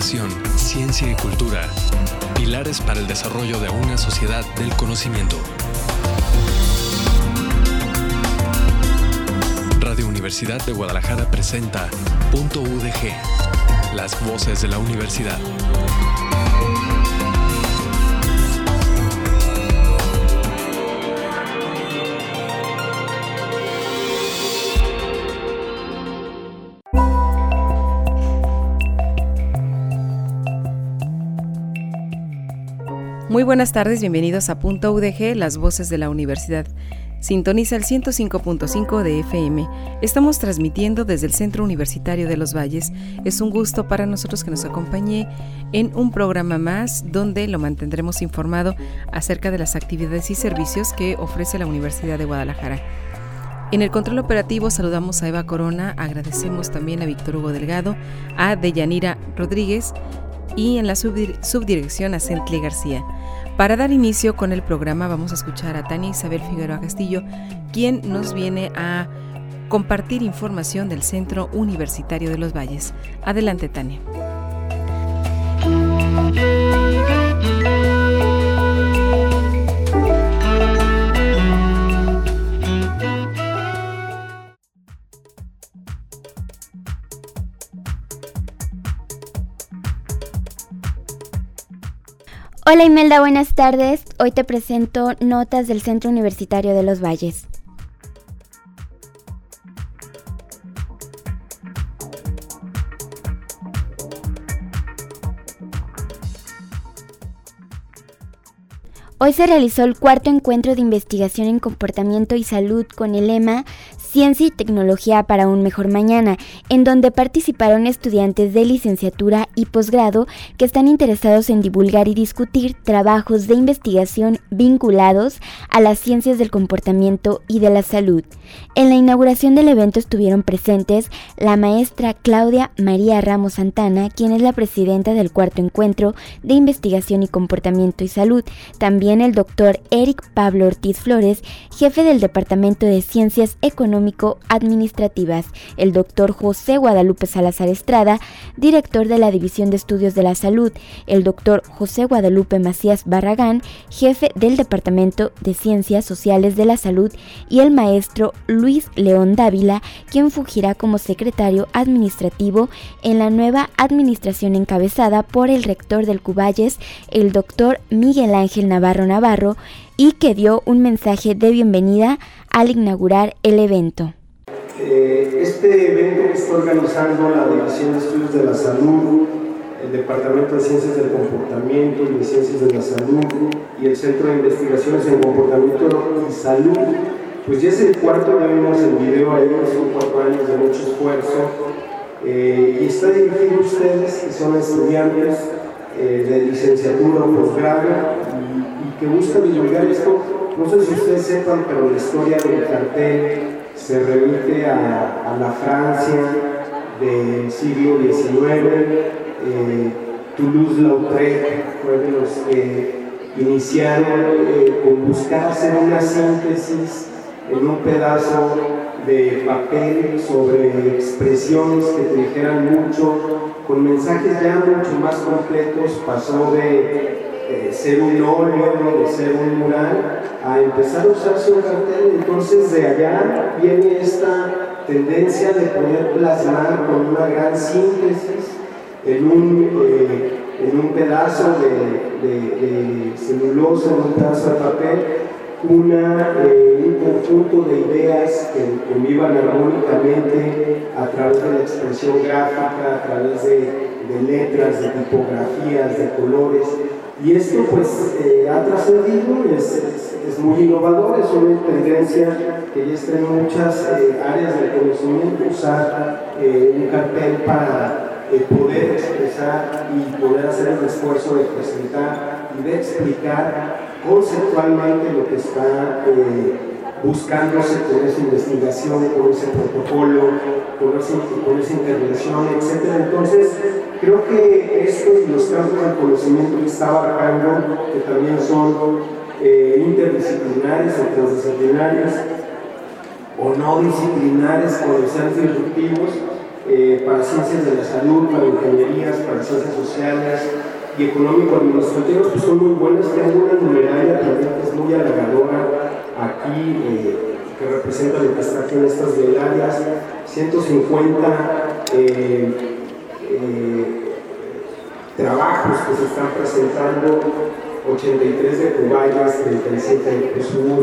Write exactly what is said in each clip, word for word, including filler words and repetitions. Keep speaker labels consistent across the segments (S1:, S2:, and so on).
S1: Educación, ciencia y cultura. Pilares para el desarrollo de una sociedad del conocimiento. Radio Universidad de Guadalajara presenta Punto U D G, las voces de la universidad.
S2: Muy buenas tardes, bienvenidos a Punto U D G, las voces de la universidad. Sintoniza el ciento cinco punto cinco de F M. Estamos transmitiendo desde el Centro Universitario de los Valles. Es un gusto para nosotros que nos acompañe en un programa más donde lo mantendremos informado acerca de las actividades y servicios que ofrece la Universidad de Guadalajara. En el control operativo saludamos a Eva Corona, agradecemos también a Víctor Hugo Delgado, a Deyanira Rodríguez y en la subdir- subdirección a Centle García. Para dar inicio con el programa vamos a escuchar a Tania Isabel Figueroa Castillo, quien nos viene a compartir información del Centro Universitario de los Valles. Adelante, Tania.
S3: Hola Imelda, buenas tardes. Hoy te presento notas del Centro Universitario de los Valles. Hoy se realizó el cuarto encuentro de investigación en comportamiento y salud con el lema Ciencia y Tecnología para un Mejor Mañana, en donde participaron estudiantes de licenciatura y posgrado que están interesados en divulgar y discutir trabajos de investigación vinculados a las ciencias del comportamiento y de la salud. En la inauguración del evento estuvieron presentes la maestra Claudia María Ramos Santana, quien es la presidenta del cuarto encuentro de investigación y comportamiento y salud, también el doctor Eric Pablo Ortiz Flores, jefe del Departamento de Ciencias Económico-Administrativas, el doctor José Guadalupe Salazar Estrada, director de la División de Estudios de la Salud, el doctor José Guadalupe Macías Barragán, jefe del Departamento de Ciencias Sociales de la Salud, y el maestro Luis León Dávila, quien fungirá como secretario administrativo en la nueva administración encabezada por el rector del Cuballes, el doctor Miguel Ángel Navarro Navarro, y que dio un mensaje de bienvenida al inaugurar el evento.
S4: Eh, este evento que está organizando la División de Estudios de la Salud, el Departamento de Ciencias del Comportamiento y de Ciencias de la Salud y el Centro de Investigaciones en Comportamiento y Salud, pues ya es el cuarto, ya vimos el video ahí, son cuatro años de mucho esfuerzo, eh, y está dirigido a ustedes que son estudiantes eh, de licenciatura o posgrado y, y que buscan divulgar esto. No sé si ustedes sepan, pero la historia del cartel se remite a, a la Francia del siglo diecinueve. Eh, Toulouse-Lautrec fue de los que iniciaron eh, con buscar hacer una síntesis en un pedazo de papel sobre expresiones que te dijeran mucho, con mensajes ya mucho más completos. Pasó de eh, ser un óleo, de ser un mural, a empezar a usarse un cartel. Entonces de allá viene esta tendencia de poder plasmar con una gran síntesis en un, eh, en un pedazo de, de, de celulosa, en un pedazo de papel, una, eh, un conjunto de ideas que convivan armónicamente a través de la expresión gráfica, a través de, de letras, de tipografías, de colores. Y esto pues eh, ha trascendido, es, es, es muy innovador, es una tendencia que ya está en muchas eh, áreas del conocimiento, usar eh, un cartel para eh, poder expresar y poder hacer el esfuerzo de presentar y de explicar conceptualmente lo que está eh, buscándose con esa investigación, con ese protocolo, con, ese, con esa intervención, etcétera. Entonces, creo que estos y los campos de conocimiento que está abarcando, que también son eh, interdisciplinares o transdisciplinarios, o no disciplinares, como sean disruptivos, eh, para ciencias de la salud, para ingenierías, para ciencias sociales y económico-administrativas, pues son muy buenas. Tengo una numeraria también que es muy halagadora aquí, eh, que representa lo que está aquí en estas áreas, ciento cincuenta eh, eh, trabajos que se están presentando, ochenta y tres de Cubayas, treinta y siete de Cusur,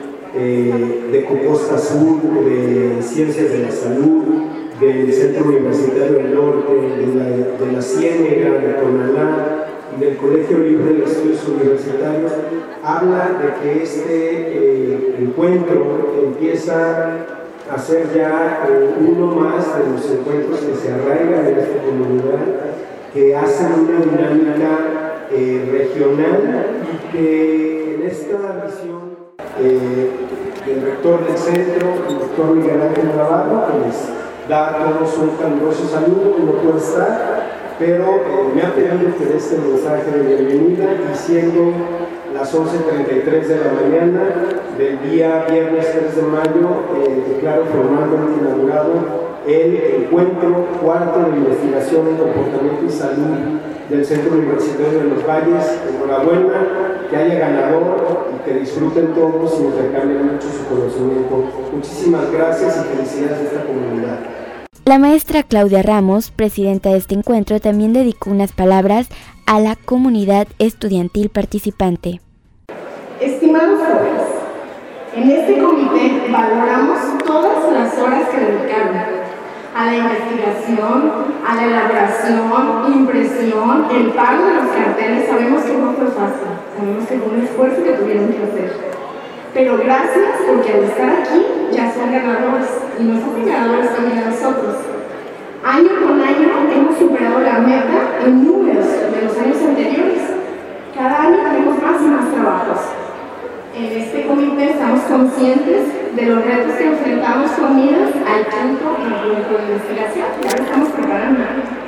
S4: eh, de Cocosta Sur, de Ciencias de la Salud, del Centro Universitario del Norte, de la, de la Ciénega, de Tonalá y del Colegio Libre de Estudios Universitarios. Habla de que este eh, encuentro empieza a ser ya eh, uno más de los encuentros que se arraigan en esta comunidad, que hacen una dinámica eh, regional y que en esta visión eh, del rector del centro, el doctor Miguel Ángel Navarro, que les da a todos un caluroso saludo, no puede estar, pero eh, me ha pedido que dé este mensaje de bienvenida, y siendo las once treinta y tres de la mañana del día viernes tres de mayo, eh, declaro formalmente inaugurado el encuentro cuarto de investigación en comportamiento y salud del Centro Universitario de los Valles. Enhorabuena, que haya ganador y que disfruten todos y intercambien mucho su conocimiento. Muchísimas gracias y felicidades a esta comunidad.
S3: La maestra Claudia Ramos, presidenta de este encuentro, también dedicó unas palabras a la comunidad estudiantil participante.
S5: Estimados jóvenes, en este comité valoramos todas las horas que dedicaron a la investigación, a la elaboración, impresión, el pago de los carteles. Sabemos que no fue fácil, sabemos que fue un esfuerzo que tuvieron que hacer. Pero gracias, porque al estar aquí ya son ganadores, y nos hacen ganadores también a nosotros. Año con año hemos superado la meta en números de los años anteriores. Cada año tenemos más y más trabajos. En este comité estamos conscientes de los retos que enfrentamos con miras al punto de investigación, y ahora estamos preparando.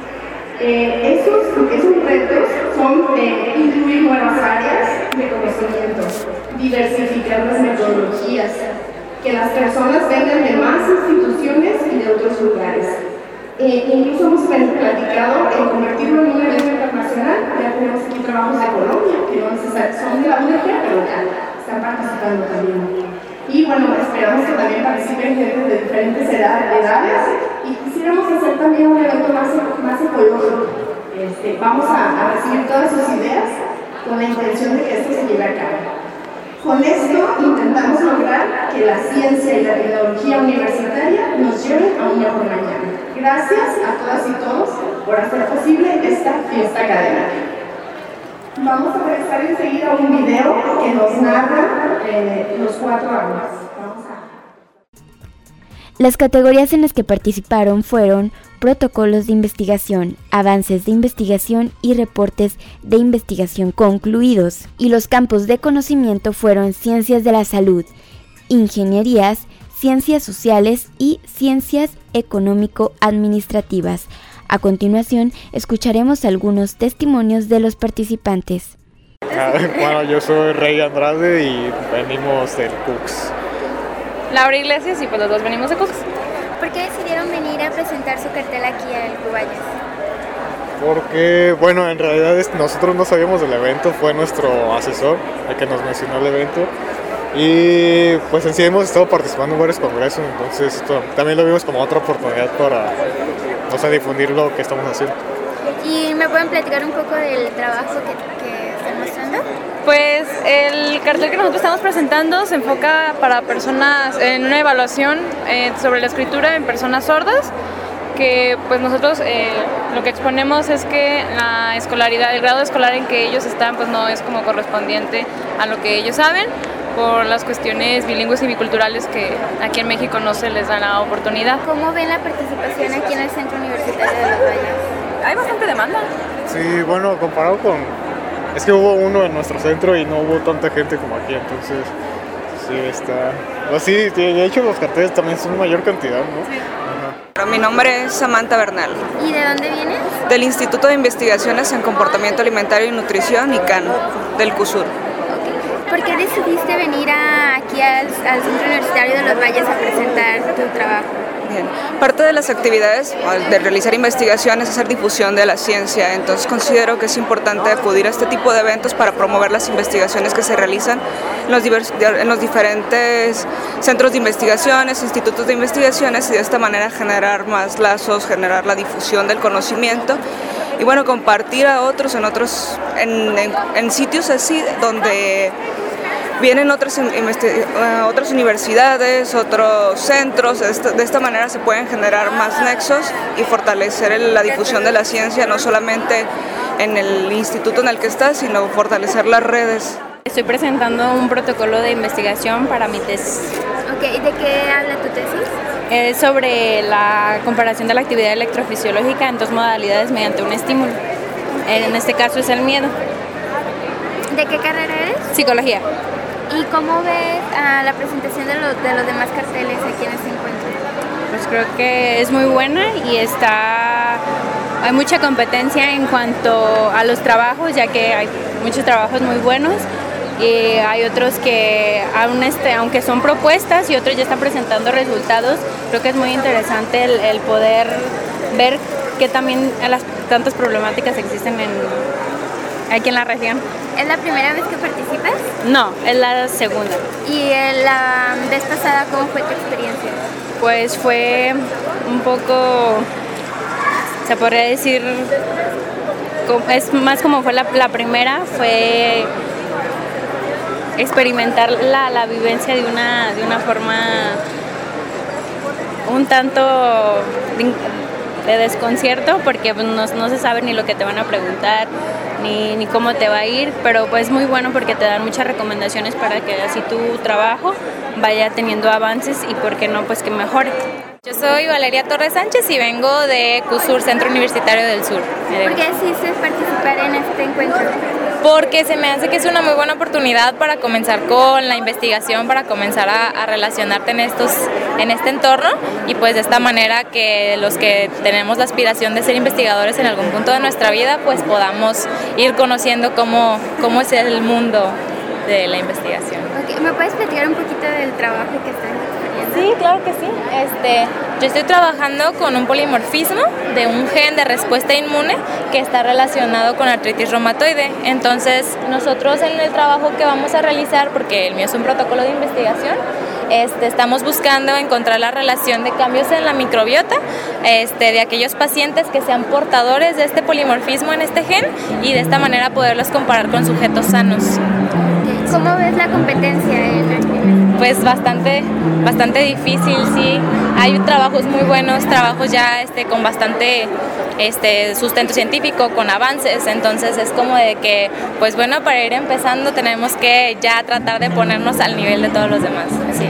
S5: Eh, esos, esos retos son de incluir nuevas áreas de conocimiento, diversificar las metodologías, que las personas vengan de más instituciones y de otros lugares. Eh, incluso hemos platicado en convertirlo en un evento internacional. Ya tenemos aquí trabajos de Colombia, que no necesariamente son de la U D G, pero ya están participando también. Y bueno, esperamos que también participen gente de diferentes edades, y quisiéramos hacer también un evento más, más ecológico. Este, vamos a, a recibir todas sus ideas con la intención de que esto se lleve a cabo. Con esto intentamos lograr que la ciencia y la tecnología universitaria nos lleven a un mejor mañana. Gracias a todas y todos por hacer posible esta fiesta académica. Vamos a regresar enseguida a un video que nos narra eh, los cuatro años. Vamos a...
S3: Las categorías en las que participaron fueron protocolos de investigación, avances de investigación y reportes de investigación concluidos. Y los campos de conocimiento fueron ciencias de la salud, ingenierías, ciencias sociales y ciencias económico-administrativas. A continuación, escucharemos algunos testimonios de los participantes.
S6: Bueno, yo soy Rey Andrade y venimos del C U C S.
S7: Laura Iglesias, y pues los dos venimos de C U C S.
S8: ¿Por qué decidieron venir a presentar su cartel aquí al Cubayas?
S6: Porque, bueno, en realidad nosotros no sabíamos del evento, fue nuestro asesor el que nos mencionó el evento. Y pues en sí hemos estado participando en varios congresos, entonces esto también lo vimos como otra oportunidad para, o sea, difundir lo que estamos haciendo.
S8: ¿Y me pueden platicar un poco del trabajo que, que están mostrando?
S7: Pues el cartel que nosotros estamos presentando se enfoca para personas en una evaluación eh, sobre la escritura en personas sordas, que pues nosotros eh, lo que exponemos es que la escolaridad, el grado escolar en que ellos están pues no es como correspondiente a lo que ellos saben, por las cuestiones bilingües y biculturales que aquí en México no se les da la oportunidad.
S8: ¿Cómo ven la participación aquí en el Centro Universitario de los Valles?
S7: Hay bastante demanda.
S6: Sí, bueno, comparado con... Es que hubo uno en nuestro centro y no hubo tanta gente como aquí, entonces sí está... Pues sí, de hecho los carteles también son mayor cantidad, ¿no?
S7: Sí.
S6: Ajá.
S9: Mi nombre es Samantha Bernal.
S8: ¿Y de dónde vienes?
S9: Del Instituto de Investigaciones en Comportamiento Alimentario y Nutrición, I C A N, del CUSUR.
S8: ¿Por qué decidiste venir a, aquí al, al Centro Universitario de los Valles a presentar tu trabajo?
S9: Bien. Parte de las actividades de realizar investigación es hacer difusión de la ciencia, entonces considero que es importante acudir a este tipo de eventos para promover las investigaciones que se realizan en los, divers, en los diferentes centros de investigaciones, institutos de investigaciones, y de esta manera generar más lazos, generar la difusión del conocimiento y bueno, compartir a otros en otros en, en, en sitios así donde vienen otras, otras universidades, otros centros. De esta, de esta manera se pueden generar más nexos y fortalecer el, la difusión de la ciencia, no solamente en el instituto en el que estás, sino fortalecer las redes.
S10: Estoy presentando un protocolo de investigación para mi tesis.
S8: Ok, ¿y de qué habla tu tesis?
S10: Es sobre la comparación de la actividad electrofisiológica en dos modalidades mediante un estímulo. En este caso es el miedo.
S8: ¿De qué carrera eres?
S10: Psicología.
S8: ¿Y cómo ves uh, la presentación de, lo, de los demás carteles aquí en este encuentro?
S10: Pues creo que es muy buena y está, hay mucha competencia en cuanto a los trabajos, ya que hay muchos trabajos muy buenos y hay otros que, aún este, aunque son propuestas y otros ya están presentando resultados, creo que es muy interesante el, el poder ver que también las tantas problemáticas existen en, aquí en la región.
S8: ¿Es la primera vez que participas?
S10: No, es la segunda.
S8: ¿Y la vez pasada cómo fue tu experiencia?
S10: Pues fue un poco, se podría decir, es más como fue la, la primera, fue experimentar la, la vivencia de una, de una forma un tanto de desconcierto, porque no, no se sabe ni lo que te van a preguntar, Ni, ni cómo te va a ir, pero pues muy bueno porque te dan muchas recomendaciones para que así tu trabajo vaya teniendo avances y por qué no, pues que mejore.
S11: Yo soy Valeria Torres Sánchez y vengo de CUSUR, Centro Universitario del Sur.
S8: ¿Por qué decidiste participar en este encuentro?
S11: Porque se me hace que es una muy buena oportunidad para comenzar con la investigación, para comenzar a, a relacionarte en, estos, en este entorno y pues de esta manera que los que tenemos la aspiración de ser investigadores en algún punto de nuestra vida pues podamos ir conociendo cómo, cómo es el mundo de la investigación.
S8: Okay. ¿Me puedes platicar un poquito del trabajo que estás explorando?
S11: Sí, claro que sí. Este, yo estoy trabajando con un polimorfismo de un gen de respuesta inmune que está relacionado con artritis reumatoide. Entonces, nosotros en el trabajo que vamos a realizar, porque el mío es un protocolo de investigación, Este, estamos buscando encontrar la relación de cambios en la microbiota este, de aquellos pacientes que sean portadores de este polimorfismo en este gen y de esta manera poderlos comparar con sujetos sanos.
S8: ¿Cómo ves la competencia en la
S11: Pues bastante, bastante difícil, sí. Hay trabajos muy buenos, trabajos ya este, con bastante este, sustento científico, con avances, entonces es como de que, pues bueno, para ir empezando tenemos que ya tratar de ponernos al nivel de todos los demás. Sí.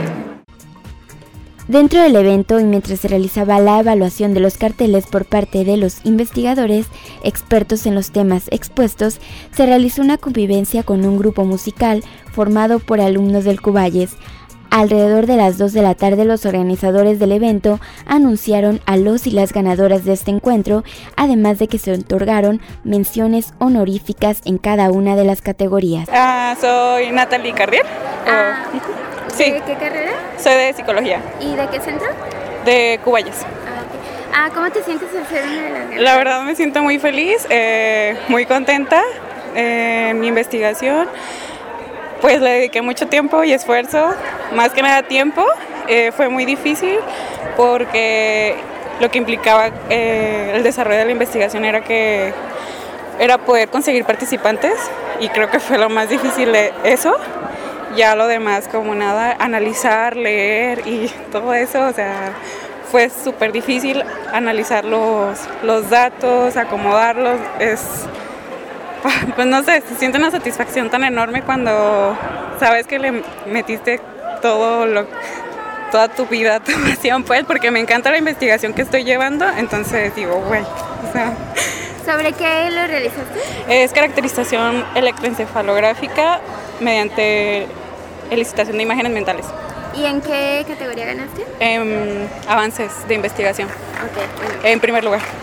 S3: Dentro del evento y mientras se realizaba la evaluación de los carteles por parte de los investigadores, expertos en los temas expuestos, se realizó una convivencia con un grupo musical formado por alumnos del Cuballes. Alrededor de las dos de la tarde, los organizadores del evento anunciaron a los y las ganadoras de este encuentro, además de que se otorgaron menciones honoríficas en cada una de las categorías.
S12: Ah, soy Natalie Carrier.
S8: Ah,
S12: sí.
S8: ¿De qué carrera?
S12: Soy de psicología.
S8: ¿Y de qué centro?
S12: De Cuballes.
S8: Ah, okay. Ah, ¿cómo te sientes al ser una de las ganadoras?
S12: La verdad me siento muy feliz, eh, muy contenta eh, en mi investigación. Pues le dediqué mucho tiempo y esfuerzo, más que nada tiempo. Eh, fue muy difícil porque lo que implicaba eh, el desarrollo de la investigación era que era poder conseguir participantes y creo que fue lo más difícil de eso. Ya lo demás como nada, analizar, leer y todo eso, o sea, fue súper difícil analizar los, los datos, acomodarlos, es... Pues no sé, se siente una satisfacción tan enorme cuando sabes que le metiste todo lo, toda tu vida, tu pasión, pues, porque me encanta la investigación que estoy llevando, entonces digo, güey, o sea...
S8: ¿Sobre qué lo realizaste?
S12: Es caracterización electroencefalográfica mediante elicitación de imágenes mentales.
S8: ¿Y en qué categoría ganaste?
S12: En avances de investigación.
S8: Ok.
S12: En primer lugar, sí.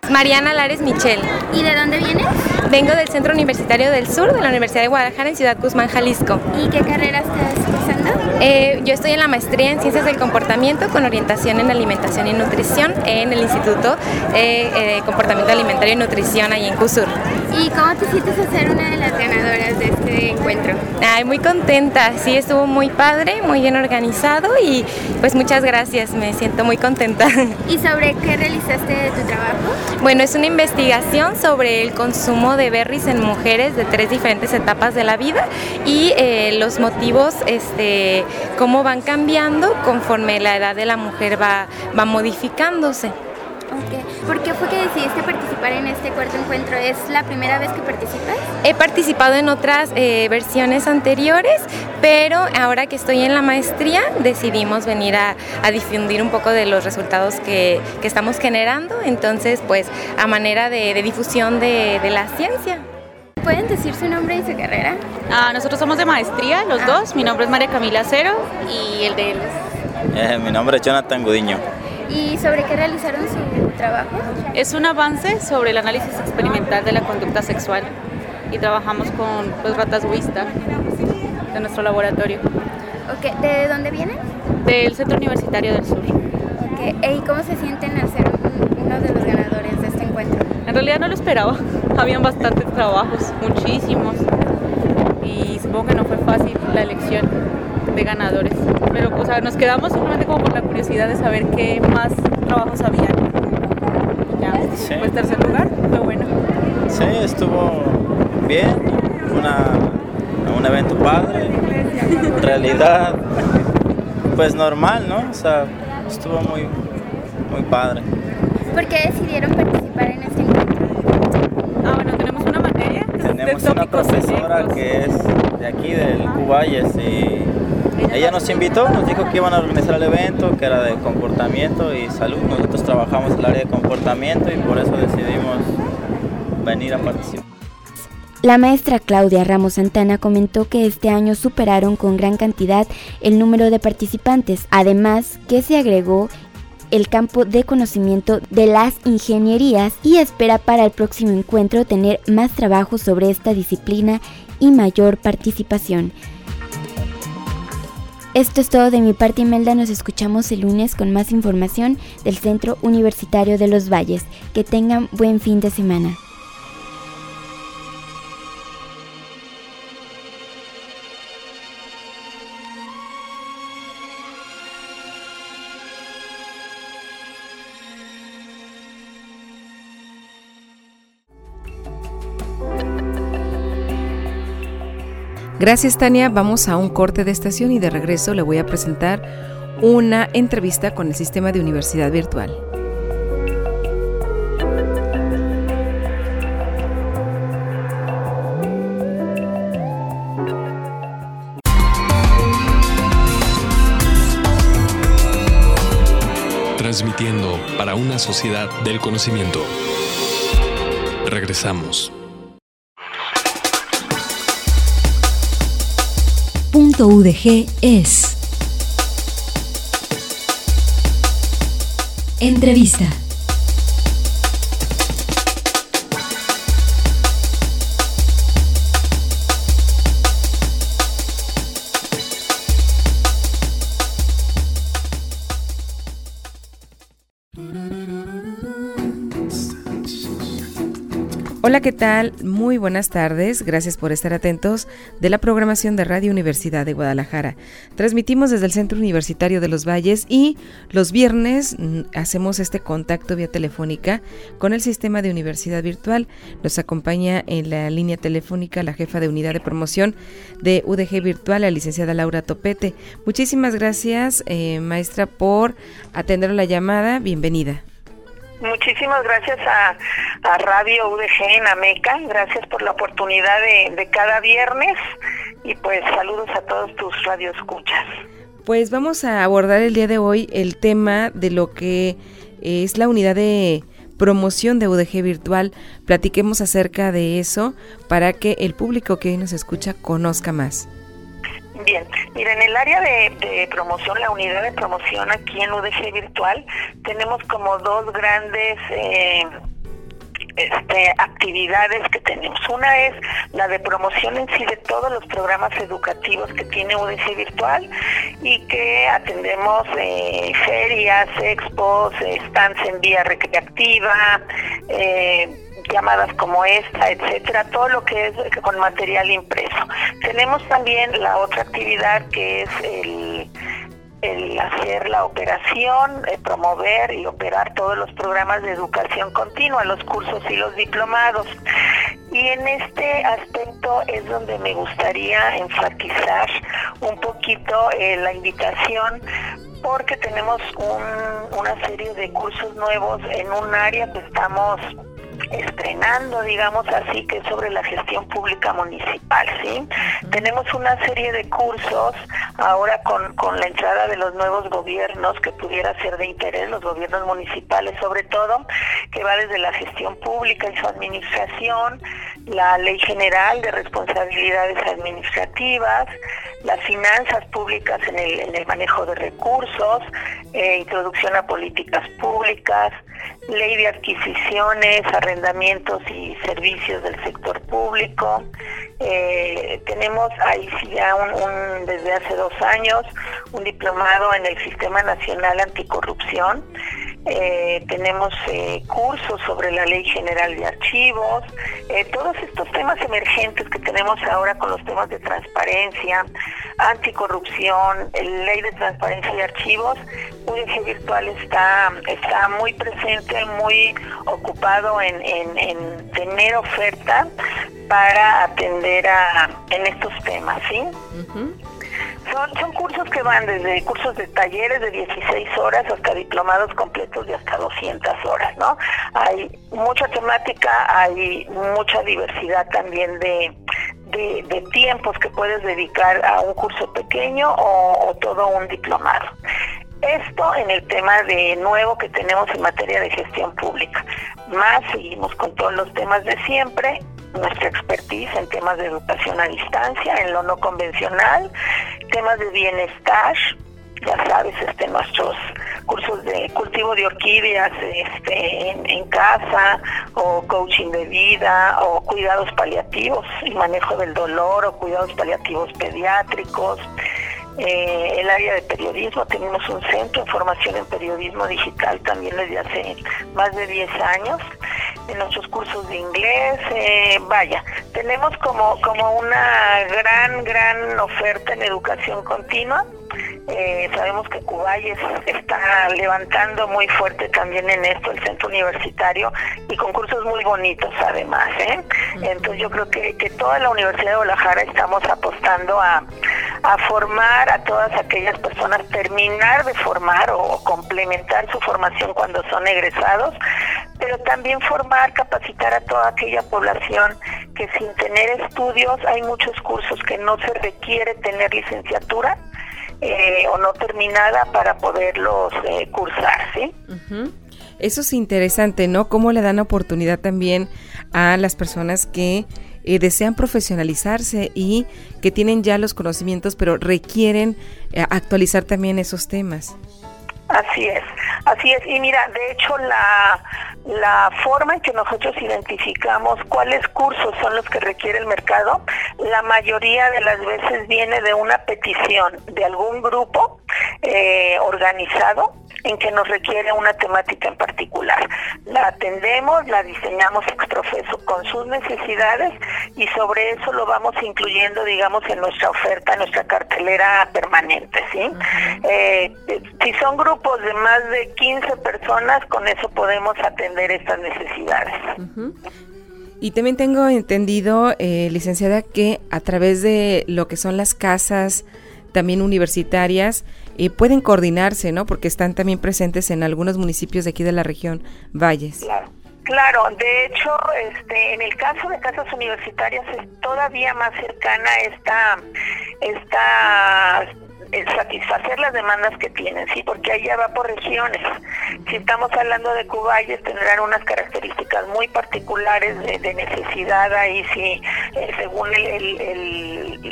S13: Mariana Lares Michel.
S8: ¿Y de dónde vienes?
S13: Vengo del Centro Universitario del Sur, de la Universidad de Guadalajara, en Ciudad Guzmán, Jalisco.
S8: ¿Y qué carrera estás cursando?
S13: Eh, yo estoy en la maestría en Ciencias del Comportamiento con orientación en Alimentación y Nutrición en el Instituto eh, eh, de Comportamiento Alimentario y Nutrición ahí en CUSUR.
S8: ¿Y cómo te sientes a ser una de las ganadoras de este encuentro?
S13: Ay, muy contenta, sí, estuvo muy padre, muy bien organizado y pues muchas gracias, me siento muy contenta.
S8: ¿Y sobre qué realizaste de tu trabajo?
S13: Bueno, es una investigación sobre el consumo de berries en mujeres de tres diferentes etapas de la vida y eh, los motivos, este, cómo van cambiando conforme la edad de la mujer va, va modificándose.
S8: Okay. ¿Por qué fue que decidiste participar en este cuarto encuentro? ¿Es la primera vez que participas?
S13: He participado en otras eh, versiones anteriores, pero ahora que estoy en la maestría decidimos venir a, a difundir un poco de los resultados que, que estamos generando, entonces pues a manera de, de difusión de, de la ciencia.
S8: ¿Pueden decir su nombre y su carrera?
S14: Ah, nosotros somos de maestría, los ah. dos. Mi nombre es María Camila Cero y el de él es...
S15: Eh, mi nombre es Jonathan Gudiño.
S8: ¿Y sobre qué realizaron su trabajo?
S14: Es un avance sobre el análisis experimental de la conducta sexual y trabajamos con pues, ratas Wista de nuestro laboratorio.
S8: Okay. ¿De dónde vienen?
S14: Del Centro Universitario del Sur.
S8: Okay. ¿Y cómo se sienten al ser uno de los ganadores de este encuentro?
S14: En realidad no lo esperaba, habían bastantes trabajos, muchísimos, y supongo que no fue fácil la elección de ganadores, pero pues, a ver, nos quedamos simplemente como por la curiosidad de saber qué más trabajos había. Ya,
S15: sí.
S14: Pues tercer lugar, fue bueno.
S15: Sí, estuvo bien, una, un evento padre, en realidad pues normal, ¿no? O sea, estuvo muy, muy padre.
S8: ¿Por qué decidieron participar en este encuentro?
S14: Ah, bueno, tenemos una materia.
S15: Tenemos una profesora que es de aquí, del Cuballes, y ella nos invitó, nos dijo que iban a organizar el evento, que era de comportamiento y salud. Nosotros trabajamos en el área de comportamiento y por eso decidimos venir a participar.
S3: La maestra Claudia Ramos Santana comentó que este año superaron con gran cantidad el número de participantes, además que se agregó el campo de conocimiento de las ingenierías y espera para el próximo encuentro tener más trabajo sobre esta disciplina y mayor participación. Esto es todo de mi parte, Imelda. Nos escuchamos el lunes con más información del Centro Universitario de los Valles. Que tengan buen fin de semana.
S2: Gracias, Tania. Vamos a un corte de estación y de regreso le voy a presentar una entrevista con el sistema de universidad virtual.
S1: Transmitiendo para una sociedad del conocimiento. Regresamos.
S16: Punto U D G es Entrevista.
S2: Hola, ¿qué tal? Muy buenas tardes. Gracias por estar atentos de la programación de Radio Universidad de Guadalajara. Transmitimos desde el Centro Universitario de los Valles y los viernes mm, hacemos este contacto vía telefónica con el sistema de universidad virtual. Nos acompaña en la línea telefónica la jefa de unidad de promoción de U D G Virtual, la licenciada Laura Topete. Muchísimas gracias, eh, maestra, por atender la llamada. Bienvenida.
S17: Muchísimas gracias a, a Radio U D G en Ameca, gracias por la oportunidad de, de cada viernes y pues saludos a todos tus radioescuchas.
S2: Pues vamos a abordar el día de hoy el tema de lo que es la unidad de promoción de U D G Virtual. Platiquemos acerca de eso para que el público que hoy nos escucha conozca más.
S17: Bien, mira, en el área de, de promoción, la unidad de promoción aquí en U D G Virtual, tenemos como dos grandes eh, este, actividades que tenemos. Una es la de promoción en sí de todos los programas educativos que tiene U D G Virtual y que atendemos eh, ferias, expos, stands en vía recreativa, eh, llamadas como esta, etcétera, todo lo que es con material impreso. Tenemos también la otra actividad que es el el hacer la operación, eh, promover y operar todos los programas de educación continua, los cursos y los diplomados. Y en este aspecto es donde me gustaría enfatizar un poquito eh, la invitación, porque tenemos un, una serie de cursos nuevos en un área que estamos estrenando, digamos así, que es sobre la gestión pública municipal, ¿sí? Uh-huh. Tenemos una serie de cursos ahora con, con la entrada de los nuevos gobiernos que pudiera ser de interés, los gobiernos municipales sobre todo, que va desde la gestión pública y su administración, la Ley General de Responsabilidades Administrativas, las finanzas públicas en el, en el manejo de recursos, eh, introducción a políticas públicas, ley de adquisiciones, arrendamientos y servicios del sector público. Eh, tenemos ahí sí ya un, un, desde hace dos años un diplomado en el Sistema Nacional Anticorrupción. Eh, tenemos eh, cursos sobre la Ley General de Archivos, eh, todos estos temas emergentes que tenemos ahora con los temas de transparencia, anticorrupción, Ley de Transparencia y Archivos. U D G Virtual está, está muy presente, muy ocupado en, en, en tener oferta para atender a, en estos temas, ¿sí? Uh-huh. Son, son cursos que van desde cursos de talleres de dieciséis horas hasta diplomados completos de hasta doscientas horas, ¿no? Hay mucha temática, hay mucha diversidad también de, de, de tiempos que puedes dedicar a un curso pequeño o, o todo un diplomado. Esto en el tema de nuevo que tenemos en materia de gestión pública. Más seguimos con todos los temas de siempre, nuestra expertise en temas de educación a distancia, en lo no convencional, temas de bienestar, ya sabes, este nuestros cursos de cultivo de orquídeas este, en, en casa, o coaching de vida, o cuidados paliativos y manejo del dolor, o cuidados paliativos pediátricos. Eh, el área de periodismo, tenemos un centro de formación en periodismo digital también desde hace más de diez años. En nuestros cursos de inglés, eh, vaya, tenemos como, como una gran, gran oferta en educación continua. Eh, sabemos que Cuballes está levantando muy fuerte también en esto, el centro universitario, y con cursos muy bonitos además, ¿eh? Entonces yo creo que, que toda la Universidad de Guadalajara estamos apostando a, a formar a todas aquellas personas, terminar de formar o, o complementar su formación cuando son egresados, pero también formar, capacitar a toda aquella población que sin tener estudios, hay muchos cursos que no se requiere tener licenciatura, Eh, o no terminada para poderlos eh, cursar, ¿sí?
S2: Uh-huh. Eso es interesante, ¿no? Cómo le dan oportunidad también a las personas que eh, desean profesionalizarse y que tienen ya los conocimientos, pero requieren eh, actualizar también esos temas.
S17: Así es, así es. Y mira, de hecho la, la forma en que nosotros identificamos cuáles cursos son los que requiere el mercado, la mayoría de las veces viene de una petición de algún grupo eh, organizado en que nos requiere una temática en particular. La atendemos, la diseñamos ex profeso con sus necesidades y sobre eso lo vamos incluyendo, digamos, en nuestra oferta, en nuestra cartelera permanente, ¿sí? Uh-huh. Eh, si son grupos de más de quince personas, con eso podemos atender estas necesidades.
S2: Uh-huh. Y también tengo entendido, eh, licenciada, que a través de lo que son las casas también universitarias, eh, pueden coordinarse, ¿no? Porque están también presentes en algunos municipios de aquí de la región Valles.
S17: Claro. Claro, de hecho, este, en el caso de casas universitarias es todavía más cercana esta, esta el satisfacer las demandas que tienen, sí, porque ahí ya va por regiones. Si estamos hablando de Cuballes, tendrán unas características muy particulares de, de necesidad ahí, sí, eh, según el, el, el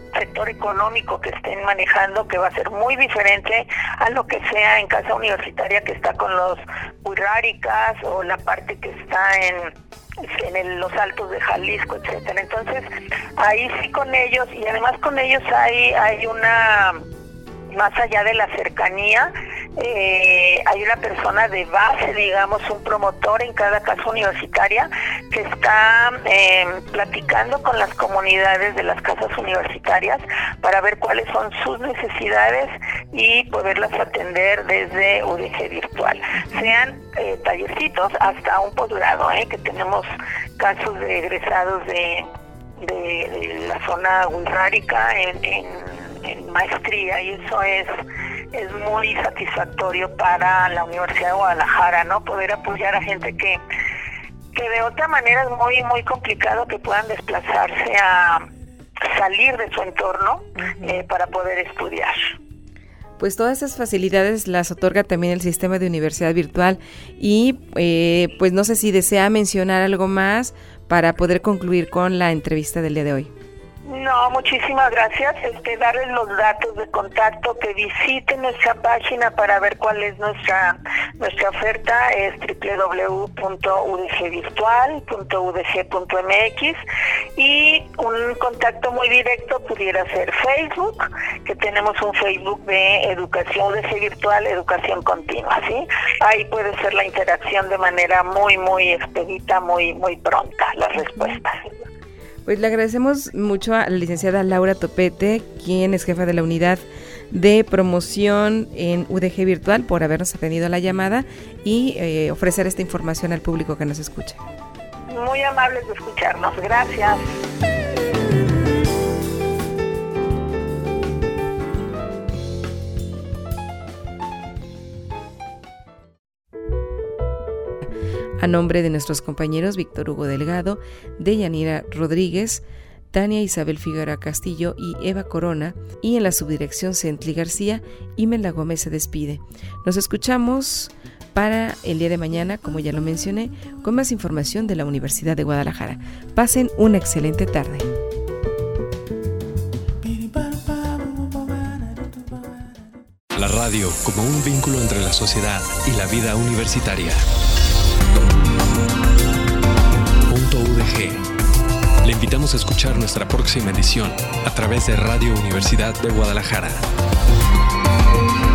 S17: sector económico que estén manejando, que va a ser muy diferente a lo que sea en Casa Universitaria, que está con los Huirráricas, o la parte que está en en el, los Altos de Jalisco, etcétera. Entonces, ahí sí con ellos, y además con ellos hay, hay una, más allá de la cercanía, eh, hay una persona de base, digamos, un promotor en cada casa universitaria que está eh, platicando con las comunidades de las casas universitarias para ver cuáles son sus necesidades y poderlas atender desde U D G Virtual. Sean eh, tallercitos hasta un posgrado, eh, que tenemos casos de egresados de, de, de la zona huirrárica en, en, en maestría, y eso es es muy satisfactorio para la Universidad de Guadalajara, ¿no? Poder apoyar a gente que que de otra manera es muy muy complicado que puedan desplazarse a salir de su entorno, uh-huh. eh, para poder estudiar.
S2: Pues todas esas facilidades las otorga también el sistema de universidad virtual, y eh, pues no sé si desea mencionar algo más para poder concluir con la entrevista del día de hoy.
S17: No, muchísimas gracias. Este, darles los datos de contacto, que visiten nuestra página para ver cuál es nuestra nuestra oferta, es doble u doble u doble u punto u d g virtual punto u d g punto m x, y un contacto muy directo pudiera ser Facebook, que tenemos un Facebook de educación U D G Virtual, educación continua, ¿sí? Ahí puede ser la interacción de manera muy, muy expedita, muy, muy pronta, las respuestas.
S2: Pues le agradecemos mucho a la licenciada Laura Topete, quien es jefa de la unidad de promoción en U D G Virtual, por habernos atendido la llamada y eh, ofrecer esta información al público que nos escucha.
S17: Muy amables de escucharnos, gracias.
S2: A nombre de nuestros compañeros Víctor Hugo Delgado, Deyanira Rodríguez, Tania Isabel Figueroa Castillo y Eva Corona, y en la subdirección Centli García, Imelda Gómez se despide. Nos escuchamos para el día de mañana, como ya lo mencioné, con más información de la Universidad de Guadalajara. Pasen una excelente tarde.
S1: La radio como un vínculo entre la sociedad y la vida universitaria. Punto U D G. Le invitamos a escuchar nuestra próxima edición a través de Radio Universidad de Guadalajara.